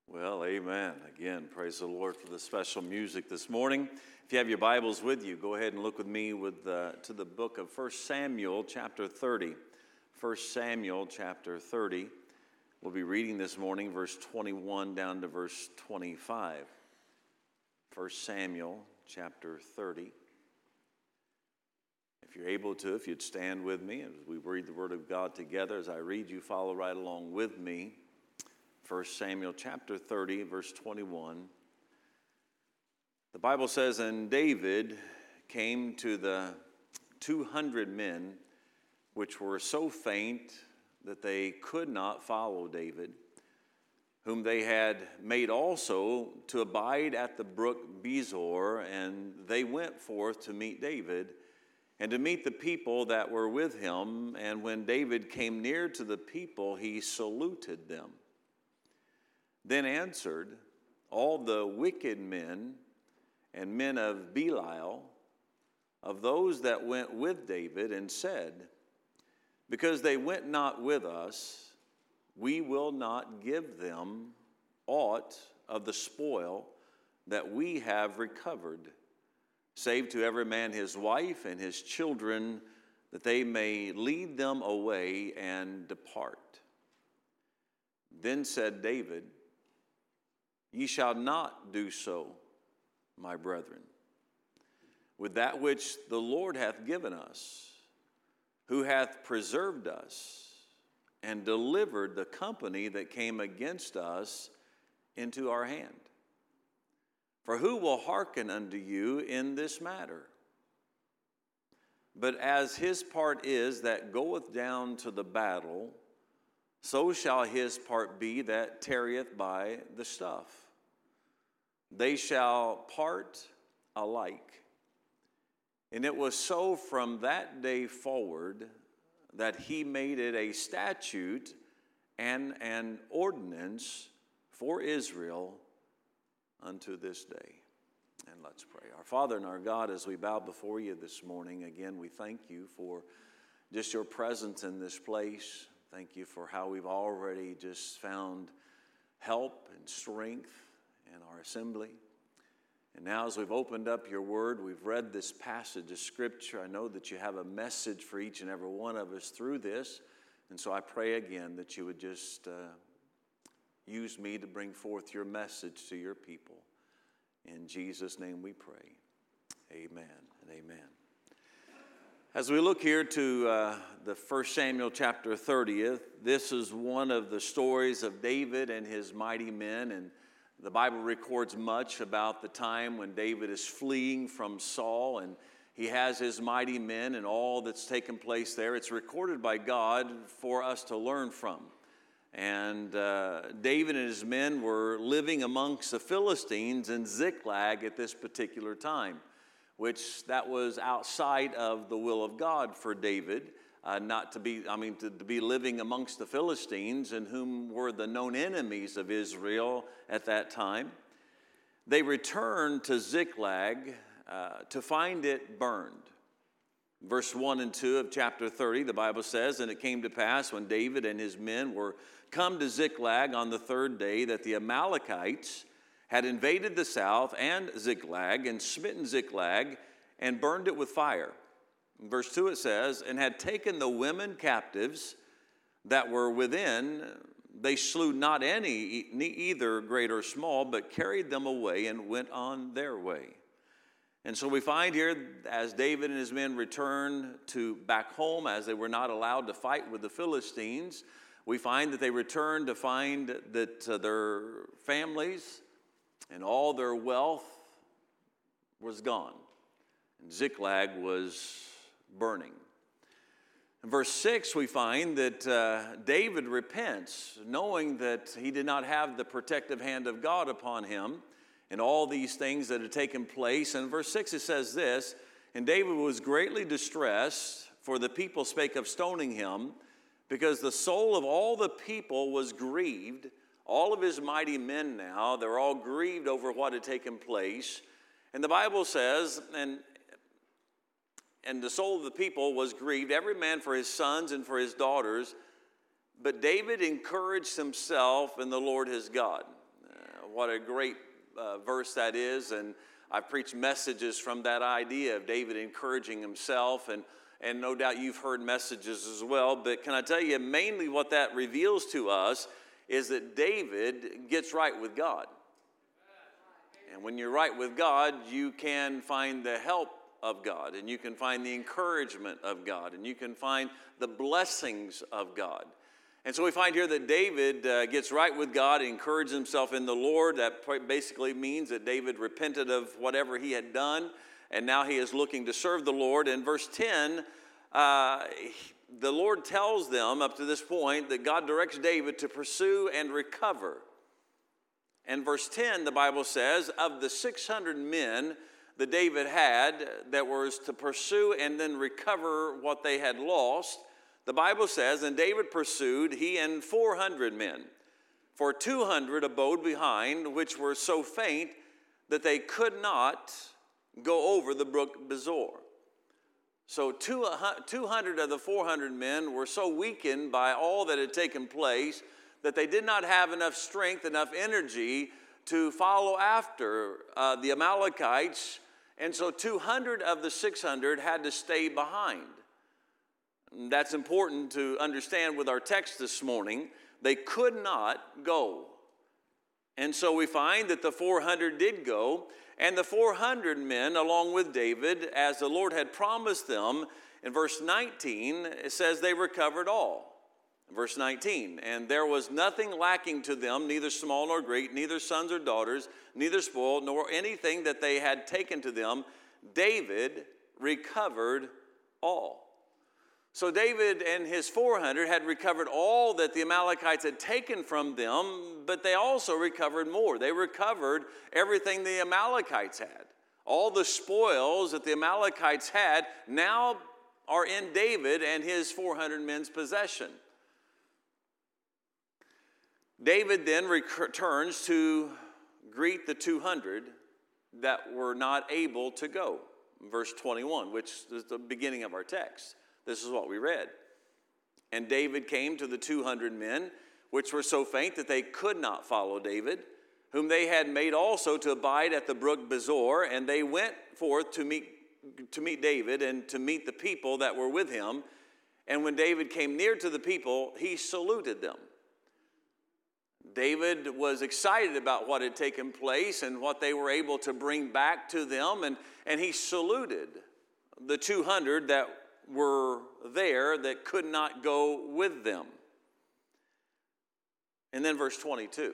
Well, amen. Again, praise the Lord for the special music this morning. If you have your Bibles with you, go ahead and look with me to the book of 1 Samuel chapter 30. 1 Samuel chapter 30. We'll be reading this morning verse 21 down to verse 25. 1 Samuel chapter 30. If you're able to, if you'd stand with me as we read the Word of God together. As I read, you follow right along with me. 1 Samuel chapter 30, verse 21. The Bible says, "And David came to the 200 men, which were so faint that they could not follow David, whom they had made also to abide at the brook Bezor, and they went forth to meet David, and to meet the people that were with him. And when David came near to the people, he saluted them. Then answered all the wicked men and men of Belial, of those that went with David, and said, Because they went not with us, we will not give them aught of the spoil that we have recovered, save to every man his wife and his children, that they may lead them away and depart. Then said David, Ye shall not do so, my brethren, with that which the Lord hath given us, who hath preserved us, and delivered the company that came against us into our hand. For who will hearken unto you in this matter? But as his part is that goeth down to the battle, so shall his part be that tarrieth by the stuff. They shall part alike. And it was so from that day forward that he made it a statute and an ordinance for Israel unto this day." And let's pray. Our Father and our God, as we bow before you this morning, again, we thank you for just your presence in this place. Thank you for how we've already just found help and strength in our assembly. And now as we've opened up your word, we've read this passage of Scripture. I know that you have a message for each and every one of us through this. And so I pray again that you would just use me to bring forth your message to your people. In Jesus' name we pray. Amen and amen. As we look here to the 1 Samuel chapter 30, this is one of the stories of David and his mighty men. And the Bible records much about the time when David is fleeing from Saul, and he has his mighty men and all that's taken place there. It's recorded by God for us to learn from. And David and his men were living amongst the Philistines in Ziklag at this particular time, which that was outside of the will of God for David, to be living amongst the Philistines, and whom were the known enemies of Israel at that time. They returned to Ziklag to find it burned. Verse 1 and 2 of chapter 30, the Bible says, "And it came to pass when David and his men were come to Ziklag on the third day, that the Amalekites had invaded the south and Ziklag, and smitten Ziklag, and burned it with fire." In verse 2 it says, "And had taken the women captives that were within. They slew not any, either great or small, but carried them away and went on their way." And so we find here, as David and his men return to back home, as they were not allowed to fight with the Philistines, we find that they returned to find that their families and all their wealth was gone. And Ziklag was burning. In verse 6, we find that David repents, knowing that he did not have the protective hand of God upon him and all these things that had taken place. And in verse 6 it says this, "And David was greatly distressed, for the people spake of stoning him, because the soul of all the people was grieved." All of his mighty men now, they're all grieved over what had taken place. And the Bible says, and the soul of the people was grieved, every man for his sons and for his daughters. But David encouraged himself in the Lord his God. what a great verse that is. And I've preached messages from that idea of David encouraging himself, and no doubt you've heard messages as well. But can I tell you, mainly what that reveals to us is that David gets right with God. And when you're right with God, you can find the help of God, and you can find the encouragement of God, and you can find the blessings of God. And so we find here that David gets right with God, encourages himself in the Lord. That basically means that David repented of whatever he had done, and now he is looking to serve the Lord. In verse 10, the Lord tells them up to this point that God directs David to pursue and recover. And verse 10, the Bible says, of the 600 men that David had that was to pursue and then recover what they had lost, the Bible says, and David pursued, he and 400 men. For 200 abode behind, which were so faint that they could not go over the brook Besor. So 200 of the 400 men were so weakened by all that had taken place that they did not have enough strength, enough energy to follow after the Amalekites. And so 200 of the 600 had to stay behind. That's important to understand with our text this morning. They could not go. And so we find that the 400 did go, and the 400 men, along with David, as the Lord had promised them, in verse 19, it says they recovered all. Verse 19, and there was nothing lacking to them, neither small nor great, neither sons or daughters, neither spoil, nor anything that they had taken to them. David recovered all. So David and his 400 had recovered all that the Amalekites had taken from them, but they also recovered more. They recovered everything the Amalekites had. All the spoils that the Amalekites had now are in David and his 400 men's possession. David then returns to greet the 200 that were not able to go. Verse 21, which is the beginning of our text. This is what we read. And David came to the 200 men, which were so faint that they could not follow David, whom they had made also to abide at the brook Besor, and they went forth to meet David and to meet the people that were with him. And when David came near to the people, he saluted them. David was excited about what had taken place and what they were able to bring back to them, and he saluted the 200 that were there that could not go with them. And then verse 22.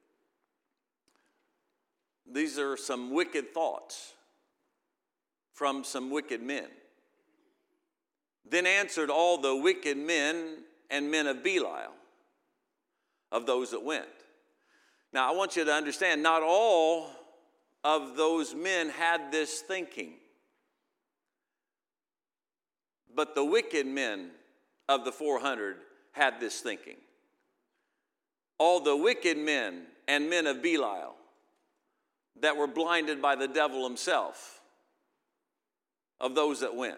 These are some wicked thoughts from some wicked men. Then answered all the wicked men and men of Belial, of those that went. Now, I want you to understand, not all of those men had this thinking. But the wicked men of the 400 had this thinking. All the wicked men and men of Belial that were blinded by the devil himself, of those that went,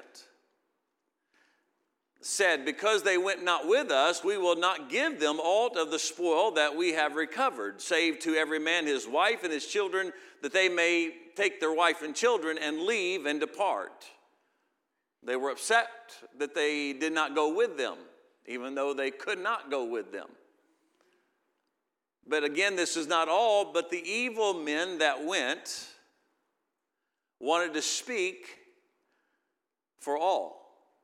said, because they went not with us, we will not give them aught of the spoil that we have recovered, save to every man his wife and his children, that they may take their wife and children and leave and depart. They were upset that they did not go with them, even though they could not go with them. But again, this is not all, but the evil men that went wanted to speak for all.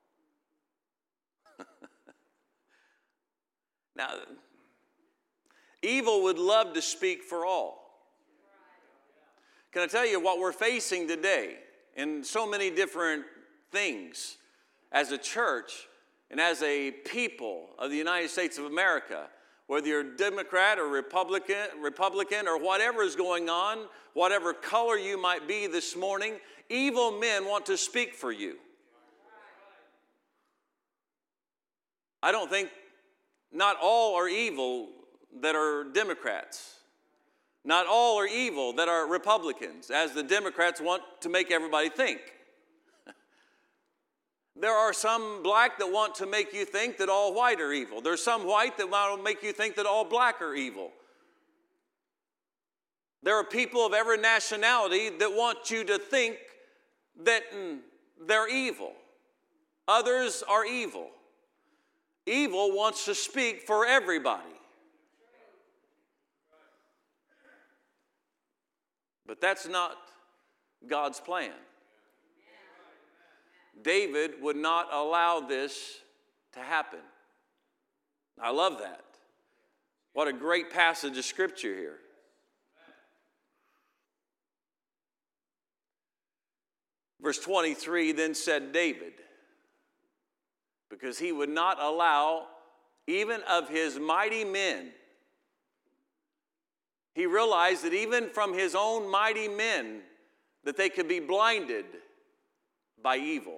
Now, evil would love to speak for all. Can I tell you what we're facing today in so many different things as a church and as a people of the United States of America, whether you're Democrat or Republican or whatever is going on, whatever color you might be this morning, evil men want to speak for you. I don't think not all are evil that are Democrats. Not all are evil that are Republicans, as the Democrats want to make everybody think. There are some black that want to make you think that all white are evil. There's some white that want to make you think that all black are evil. There are people of every nationality that want you to think that they're evil. Others are evil. Evil wants to speak for everybody. But that's not God's plan. David would not allow this to happen. I love that. What a great passage of Scripture here. Verse 23, then said David, because he would not allow even of his mighty men. He realized that even from his own mighty men, that they could be blinded by evil.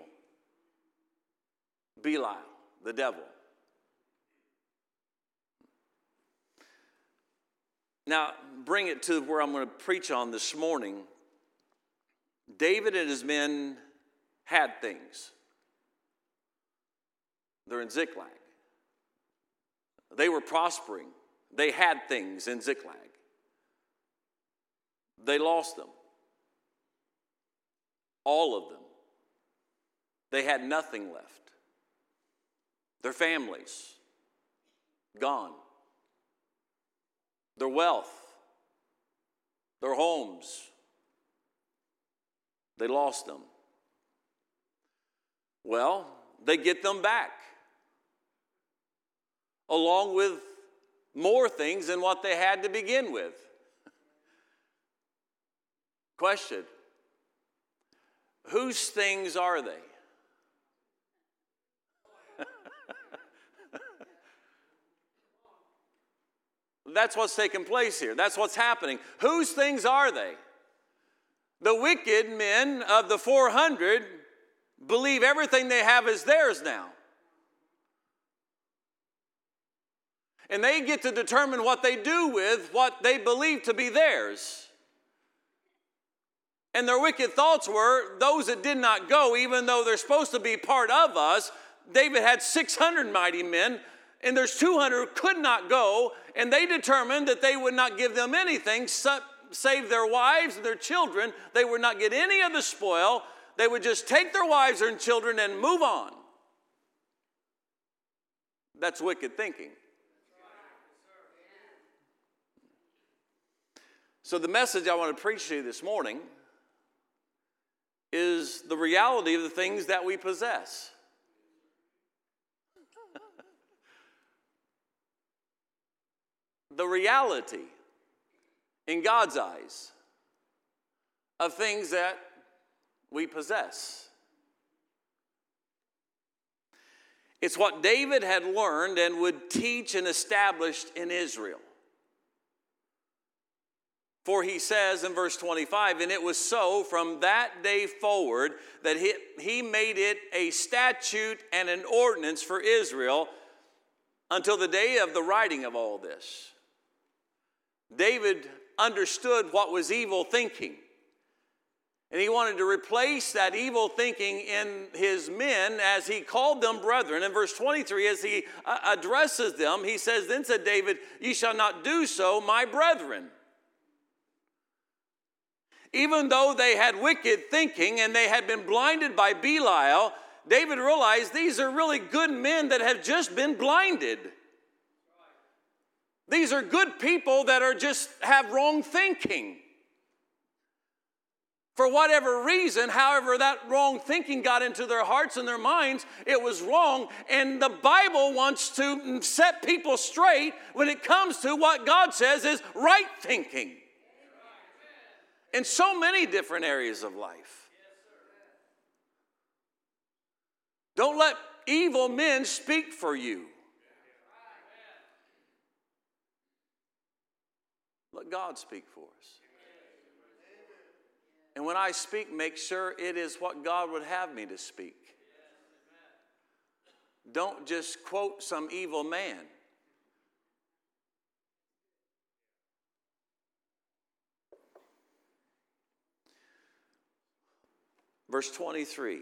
Belial, the devil. Now, bring it to where I'm going to preach on this morning. David and his men had things. They're in Ziklag. They were prospering. They had things in Ziklag. They lost them. All of them. They had nothing left. Their families, gone. Their wealth, their homes, they lost them. Well, they get them back, along with more things than what they had to begin with. Question: whose things are they? That's what's taking place here. That's what's happening. Whose things are they? The wicked men of the 400 believe everything they have is theirs now. And they get to determine what they do with what they believe to be theirs. And their wicked thoughts were, those that did not go, even though they're supposed to be part of us. David had 600 mighty men, and there's 200 who could not go, and they determined that they would not give them anything save their wives and their children. They would not get any of the spoil. They would just take their wives and children and move on. That's wicked thinking. So the message I want to preach to you this morning is the reality of the things that we possess. The reality, in God's eyes, of things that we possess. It's what David had learned and would teach and establish in Israel. For he says in verse 25, and it was so from that day forward that he made it a statute and an ordinance for Israel until the day of the writing of all this. David understood what was evil thinking. And he wanted to replace that evil thinking in his men as he called them brethren. In verse 23, as he addresses them, he says, then said David, ye shall not do so, my brethren. Even though they had wicked thinking and they had been blinded by Belial, David realized these are really good men that have just been blinded. These are good people that are just have wrong thinking. For whatever reason, however that wrong thinking got into their hearts and their minds, it was wrong. And the Bible wants to set people straight when it comes to what God says is right thinking. In so many different areas of life. Don't let evil men speak for you. Let God speak for us. And when I speak, make sure it is what God would have me to speak. Don't just quote some evil man. Verse 23.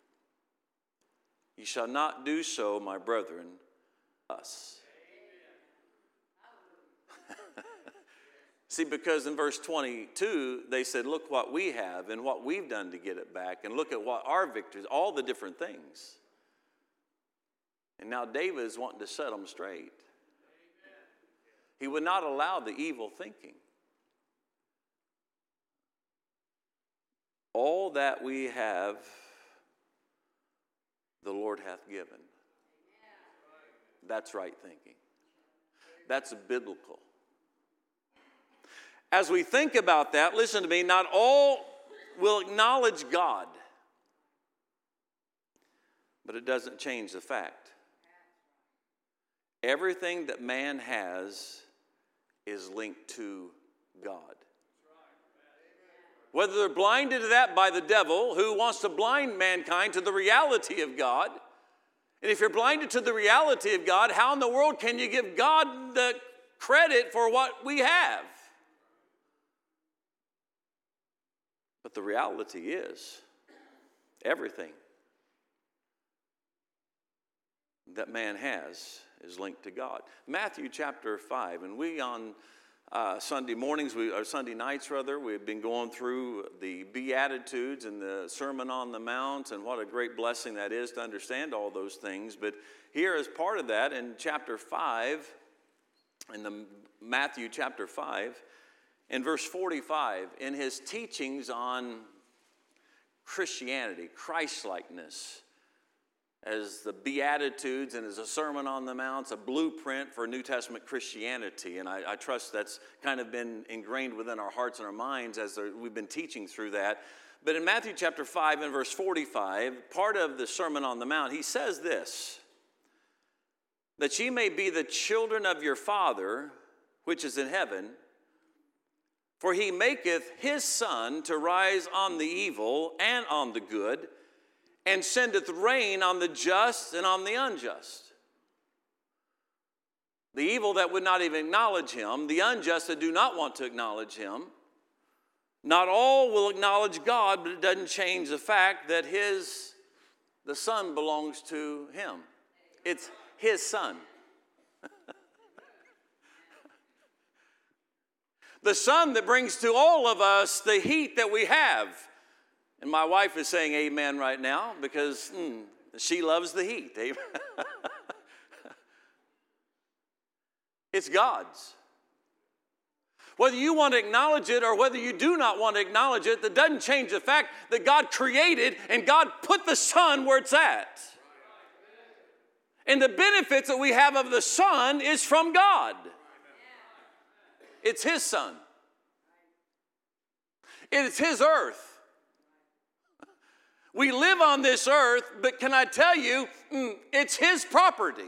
Ye shall not do so, my brethren, us. See, because in verse 22, they said, look what we have and what we've done to get it back, and look at what our victories, all the different things. And now David is wanting to set them straight. He would not allow the evil thinking. All that we have, the Lord hath given. That's right thinking. That's biblical. As we think about that, listen to me, not all will acknowledge God, but it doesn't change the fact. Everything that man has is linked to God. Whether they're blinded to that by the devil, who wants to blind mankind to the reality of God. And if you're blinded to the reality of God, how in the world can you give God the credit for what we have? But the reality is, everything that man has is linked to God. Matthew chapter 5, and we on Sunday mornings, or Sunday nights rather, we've been going through the Beatitudes and the Sermon on the Mount, and what a great blessing that is to understand all those things. But here as part of that, in chapter 5, in the Matthew chapter 5, in verse 45, in his teachings on Christianity, Christ-likeness, as the Beatitudes and as a Sermon on the Mount, a blueprint for New Testament Christianity. And I trust that's kind of been ingrained within our hearts and our minds as we've been teaching through that. But in Matthew chapter 5 and verse 45, part of the Sermon on the Mount, he says this, that ye may be the children of your Father, which is in heaven, for he maketh his sun to rise on the evil and on the good, and sendeth rain on the just and on the unjust. The evil that would not even acknowledge him, the unjust that do not want to acknowledge him. Not all will acknowledge God, but it doesn't change the fact that the sun belongs to him. It's his sun. The sun that brings to all of us the heat that we have. And my wife is saying amen right now because she loves the heat. Amen. It's God's. Whether you want to acknowledge it or whether you do not want to acknowledge it, that doesn't change the fact that God created and God put the sun where it's at. And the benefits that we have of the sun is from God. It's his sun. It's his earth. We live on this earth, but can I tell you, it's his property.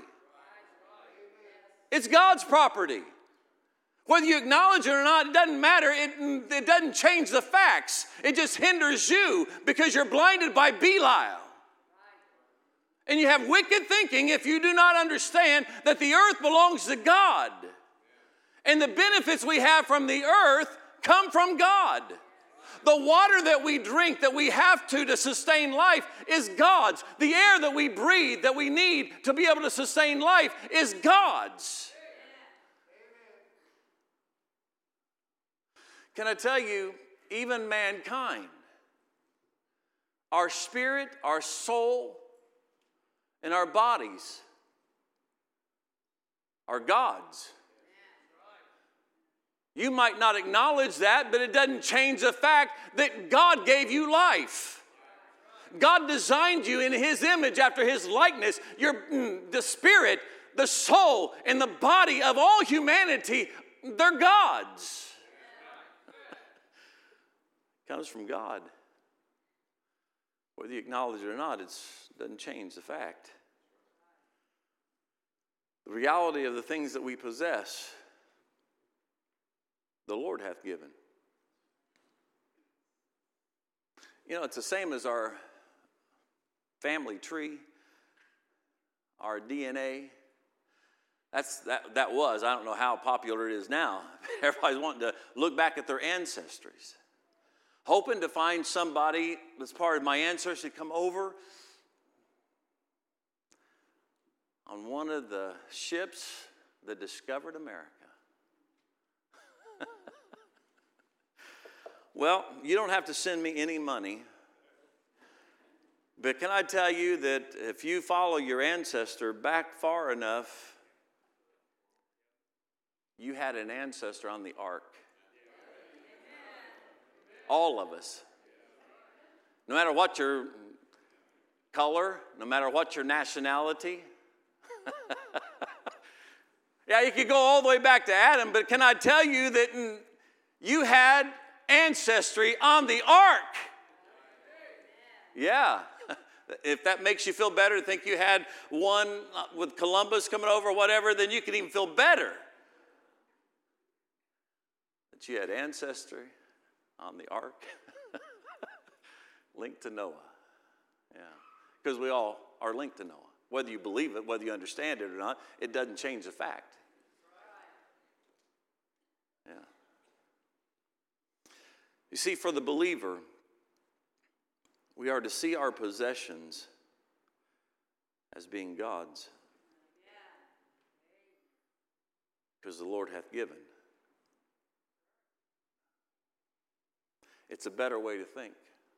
It's God's property. Whether you acknowledge it or not, it doesn't matter. It doesn't change the facts. It just hinders you because you're blinded by Belial. And you have wicked thinking if you do not understand that the earth belongs to God. And the benefits we have from the earth come from God. The water that we drink, that we have to sustain life, is God's. The air that we breathe, that we need to be able to sustain life, is God's. Can I tell you, even mankind, our spirit, our soul, and our bodies are God's. You might not acknowledge that, but it doesn't change the fact that God gave you life. God designed you in his image after his likeness. The spirit, the soul, and the body of all humanity, they're God's. Comes from God. Whether you acknowledge it or not, it doesn't change the fact. The reality of the things that we possess, the Lord hath given. You know, it's the same as our family tree, our DNA. That was, I don't know how popular it is now. Everybody's wanting to look back at their ancestries, hoping to find somebody that's part of my ancestry to come over on one of the ships that discovered America. Well, you don't have to send me any money. But can I tell you that if you follow your ancestor back far enough, you had an ancestor on the ark. All of us. No matter what your color, no matter what your nationality. Yeah, you could go all the way back to Adam, but can I tell you that you had ancestry on the ark? Yeah. If that makes you feel better, think you had one with Columbus coming over or whatever, then you can even feel better. That you had ancestry on the ark linked to Noah. Yeah. Because we all are linked to Noah. Whether you believe it, whether you understand it or not, it doesn't change the fact. Yeah. You see, for the believer, we are to see our possessions as being God's. Because the Lord hath given. It's a better way to think.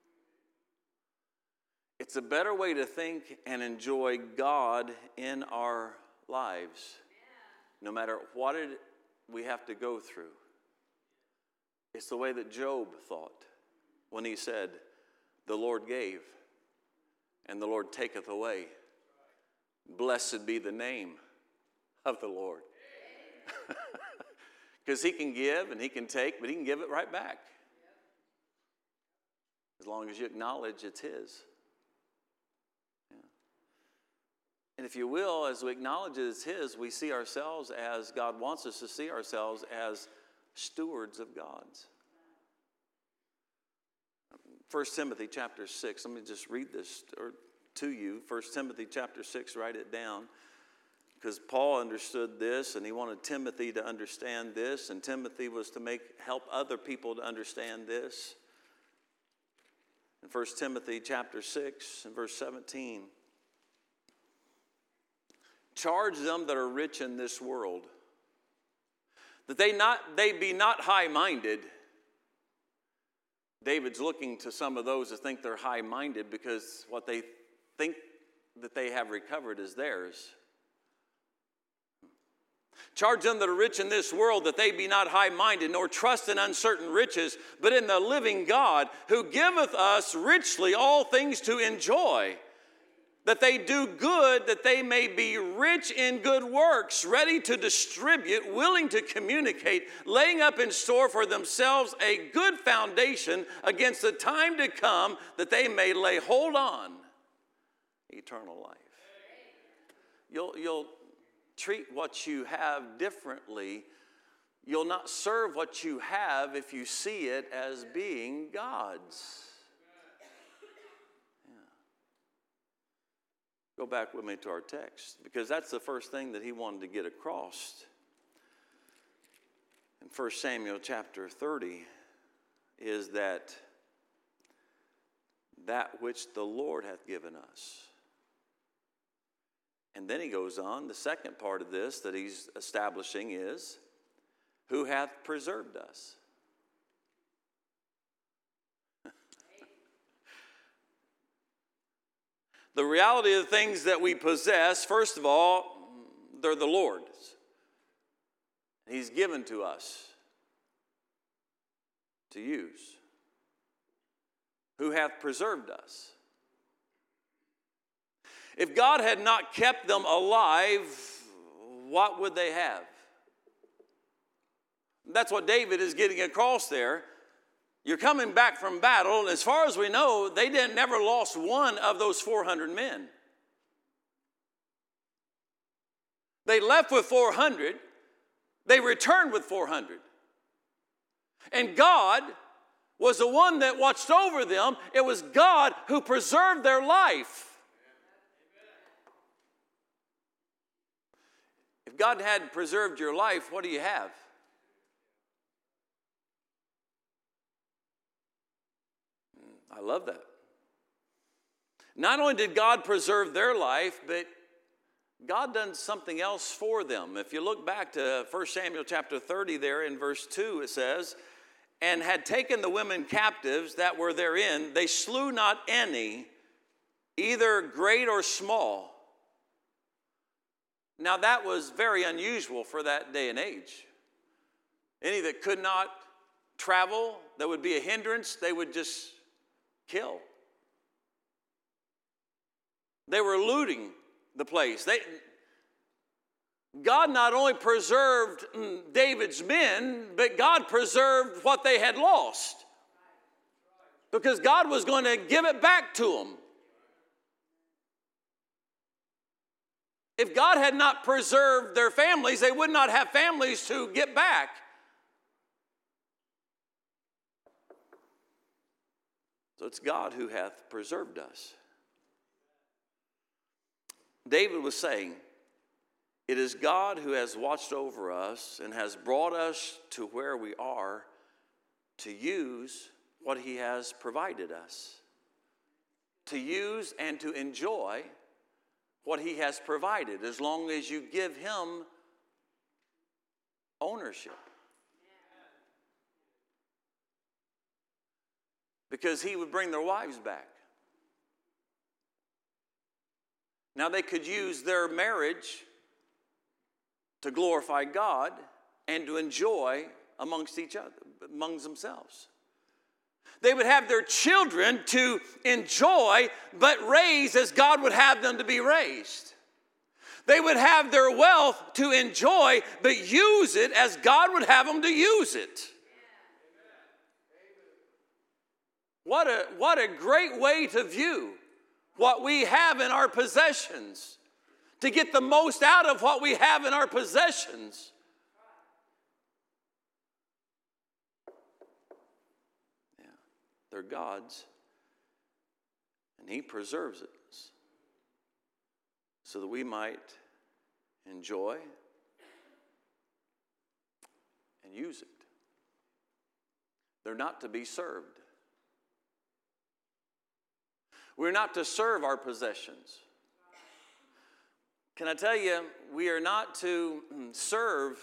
It's a better way to think and enjoy God in our lives, no matter what we have to go through. It's the way that Job thought when he said, "The Lord gave, and the Lord taketh away. Blessed be the name of the Lord." Because he can give and he can take, but he can give it right back. As long as you acknowledge it's his. Yeah. And if you will, as we acknowledge it's his, we see ourselves as God wants us to see ourselves as stewards of God's. 1 Timothy chapter 6, let me just read this to you. 1 Timothy chapter 6, write it down. Because Paul understood this, and he wanted Timothy to understand this, and Timothy was to help other people to understand this. In 1 Timothy chapter 6 and verse 17, charge them that are rich in this world, that they be not high-minded. David's looking to some of those that think they're high-minded because what they think that they have recovered is theirs. Charge them that are rich in this world that they be not high-minded, nor trust in uncertain riches, but in the living God, who giveth us richly all things to enjoy. That they do good, that they may be rich in good works, ready to distribute, willing to communicate, laying up in store for themselves a good foundation against the time to come, that they may lay hold on eternal life. You'll treat what you have differently. You'll not serve what you have if you see it as being God's. Yeah. Go back with me to our text, because that's the first thing that he wanted to get across. In 1 Samuel chapter 30 is that which the Lord hath given us. And then he goes on, the second part of this that he's establishing is, who hath preserved us? The reality of the things that we possess, first of all, they're the Lord's. He's given to us to use. Who hath preserved us? If God had not kept them alive, what would they have? That's what David is getting across there. You're coming back from battle, and as far as we know, they never lost one of those 400 men. They left with 400. They returned with 400. And God was the one that watched over them. It was God who preserved their life. If God had preserved your life, what do you have? I love that. Not only did God preserve their life, but God done something else for them. If you look back to 1 Samuel chapter 30 there in verse 2, it says, and had taken the women captives that were therein, they slew not any, either great or small. Now that was very unusual for that day and age. Any that could not travel, that would be a hindrance, they would just kill. They were looting the place. God not only preserved David's men, but God preserved what they had lost. Because God was going to give it back to them. If God had not preserved their families, they would not have families to get back. So it's God who hath preserved us. David was saying, it is God who has watched over us and has brought us to where we are to use what he has provided us. To use and to enjoy what he has provided, as long as you give him ownership. Because he would bring their wives back. Now they could use their marriage to glorify God and to enjoy amongst each other, amongst themselves. They would have their children to enjoy, but raise as God would have them to be raised. They would have their wealth to enjoy, but use it as God would have them to use it. What a great way to view what we have in our possessions, to get the most out of what we have in our possessions. Yeah, they're God's, and he preserves it so that we might enjoy and use it. They're not to be served. We're not to serve our possessions. Can I tell you, we are not to serve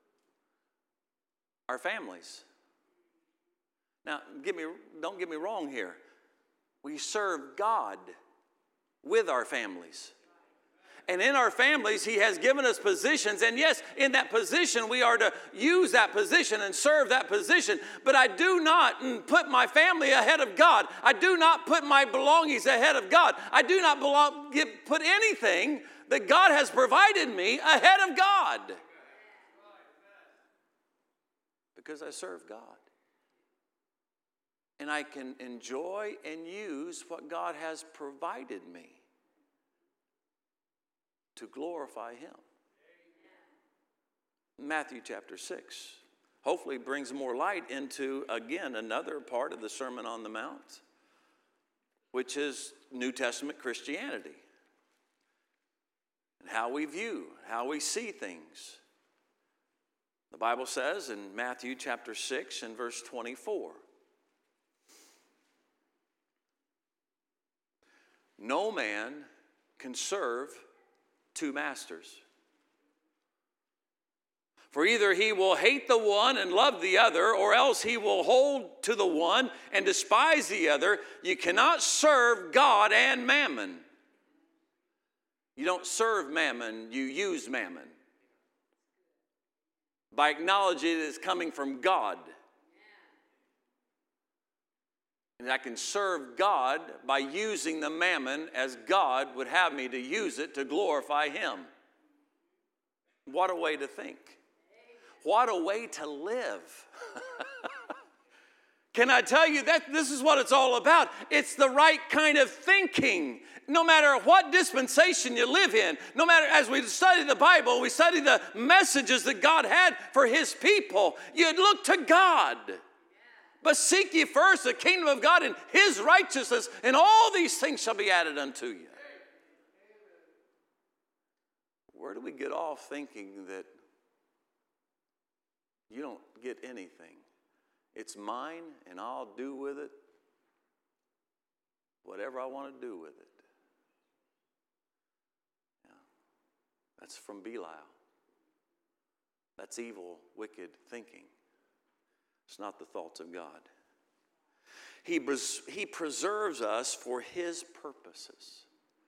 our families. Now, don't get me wrong here. We serve God with our families. And in our families, he has given us positions. And yes, in that position, we are to use that position and serve that position. But I do not put my family ahead of God. I do not put my belongings ahead of God. I do not put anything that God has provided me ahead of God. Because I serve God. And I can enjoy and use what God has provided me to glorify him. Matthew chapter 6 hopefully brings more light into, again, another part of the Sermon on the Mount, which is New Testament Christianity. And how we view, how we see things. The Bible says in Matthew chapter 6 and verse 24, no man can serve two masters. For either he will hate the one and love the other, or else he will hold to the one and despise the other. You cannot serve God and mammon. You don't serve mammon, you use mammon. By acknowledging it is coming from God. And I can serve God by using the mammon as God would have me to use it to glorify him. What a way to think. What a way to live. Can I tell you that this is what it's all about? It's the right kind of thinking. No matter what dispensation you live in, no matter, as we study the Bible, we study the messages that God had for his people, you look to God. But seek ye first the kingdom of God and his righteousness, and all these things shall be added unto you. Where do we get off thinking that you don't get anything? It's mine, and I'll do with it whatever I want to do with it. Yeah. That's from Belial. That's evil, wicked thinking. It's not the thoughts of God. He preserves us for His purposes.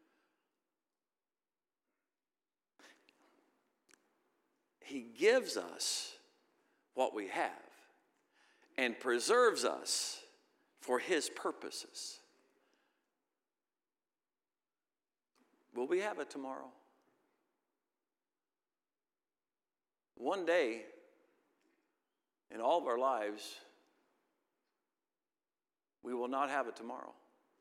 He gives us what we have and preserves us for His purposes. Will we have it tomorrow? One day in all of our lives, we will not have it tomorrow.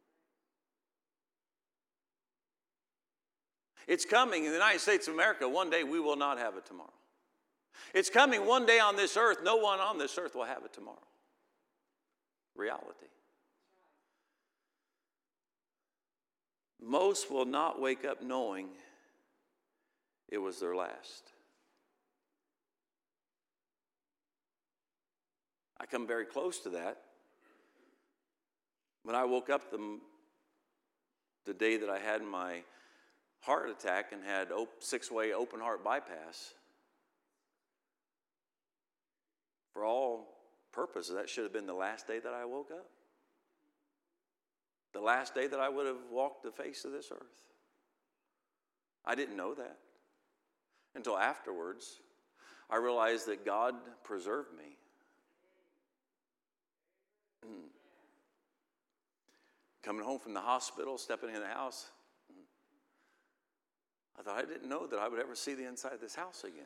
It's coming in the United States of America. One day we will not have it tomorrow. It's coming one day on this earth. No one on this earth will have it tomorrow. Reality. Most will not wake up knowing it was their last. I come very close to that. When I woke up the day that I had my heart attack and had 6-way open heart bypass, for all purposes, that should have been the last day that I woke up. The last day that I would have walked the face of this earth. I didn't know that until afterwards. I realized that God preserved me. Coming home from the hospital, stepping in the house, I thought I didn't know that I would ever see the inside of this house again.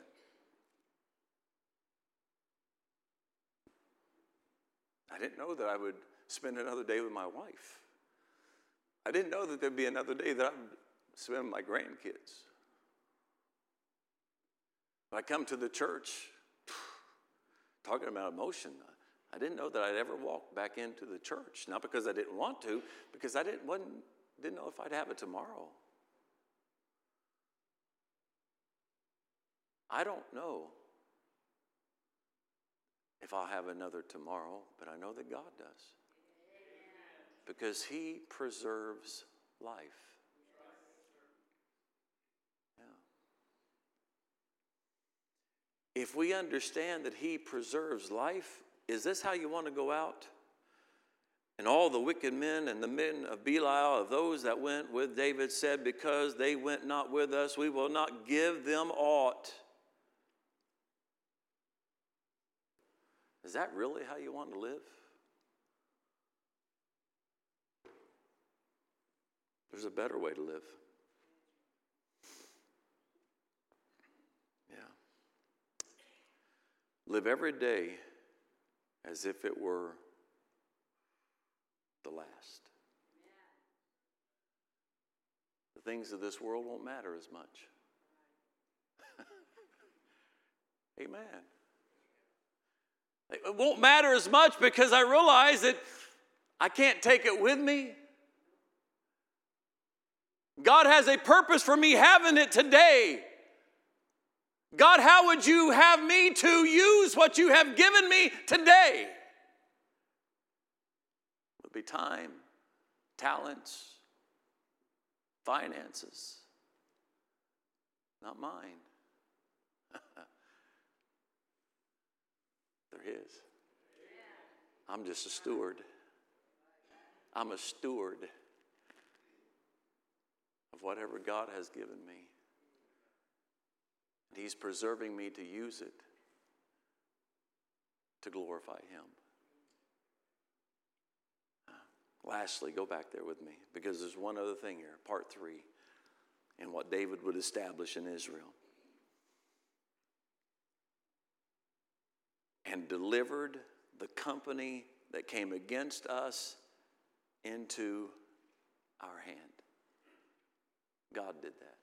I didn't know that I would spend another day with my wife. I didn't know that there'd be another day that I would spend with my grandkids. When I come to the church, talking about emotion, I didn't know that I'd ever walk back into the church. Not because I didn't want to, because I didn't know if I'd have it tomorrow. I don't know if I'll have another tomorrow, but I know that God does. Because He preserves life. Yeah. If we understand that He preserves life, is this how you want to go out? And all the wicked men and the men of Belial, of those that went with David, said, because they went not with us, we will not give them aught. Is that really how you want to live? There's a better way to live. Yeah. Live every day as if it were the last. The things of this world won't matter as much. Amen. It won't matter as much because I realize that I can't take it with me. God has a purpose for me having it today. God, how would you have me to use what you have given me today? It would be time, talents, finances, not mine. They're His. I'm just a steward. I'm a steward of whatever God has given me. And He's preserving me to use it to glorify Him. Lastly, go back there with me, because there's one other thing here, part 3, in what David would establish in Israel. And delivered the company that came against us into our hand. God did that.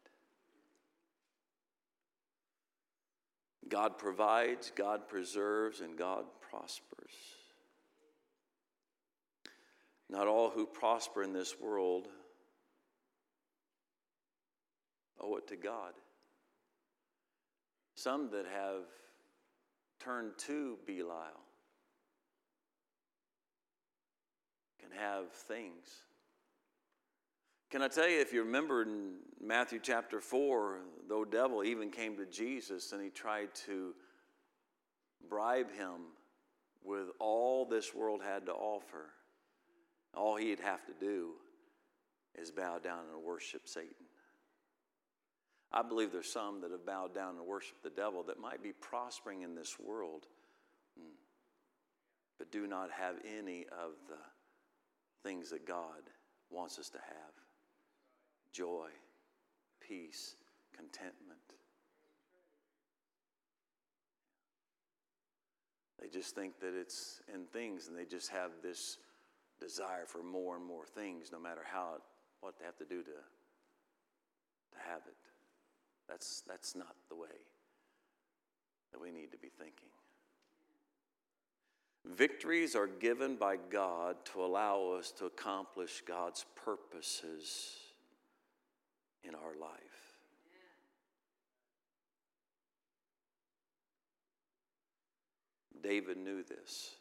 God provides, God preserves, and God prospers. Not all who prosper in this world owe it to God. Some that have turned to Belial can have things. Can I tell you, if you remember in Matthew chapter 4, the devil even came to Jesus and he tried to bribe him with all this world had to offer, all he'd have to do is bow down and worship Satan. I believe there's some that have bowed down and worshiped the devil that might be prospering in this world, but do not have any of the things that God wants us to have. Joy, peace, contentment. They just think that it's in things, and they just have this desire for more and more things, no matter what they have to do to have it. That's not the way that we need to be thinking. Victories are given by God to allow us to accomplish God's purposes in our life. David knew this.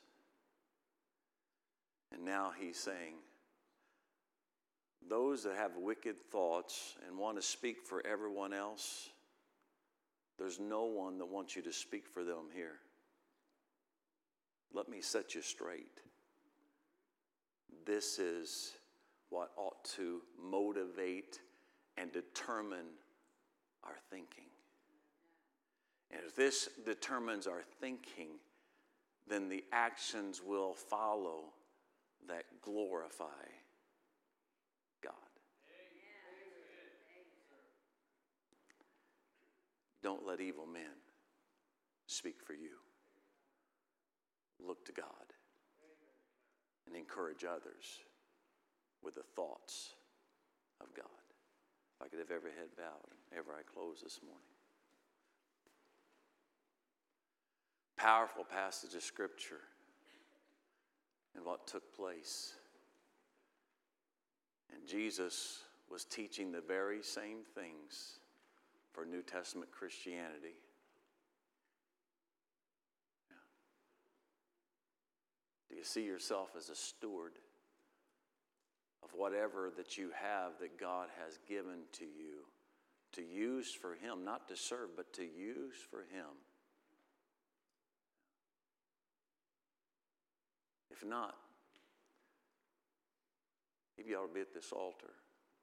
And now he's saying, those that have wicked thoughts and want to speak for everyone else, there's no one that wants you to speak for them here. Let me set you straight. This is what ought to motivate and determine our thinking. And if this determines our thinking, then the actions will follow that glorify God. Don't let evil men speak for you. Look to God and encourage others with the thoughts of God. If I could have every head bowed and ever I close this morning. Powerful passage of Scripture and what took place. And Jesus was teaching the very same things for New Testament Christianity. Do you see yourself as a steward of whatever that you have that God has given to you to use for Him, not to serve, but to use for Him? If not, maybe you ought to be at this altar.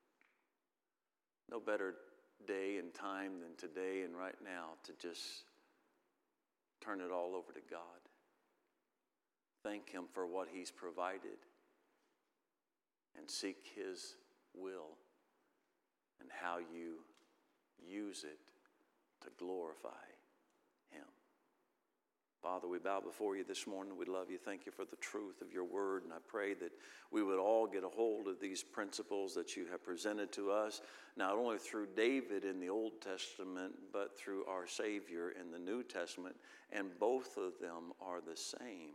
No better day and time than today and right now to just turn it all over to God. Thank Him for what He's provided and seek His will and how you use it to glorify Him. Father, we bow before you this morning. We love you. Thank you for the truth of your word. And I pray that we would all get a hold of these principles that you have presented to us, not only through David in the Old Testament, but through our Savior in the New Testament. And both of them are the same.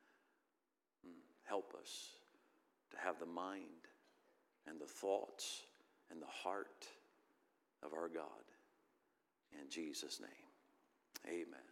Help us to have the mind and the thoughts and the heart of our God. In Jesus' name, amen.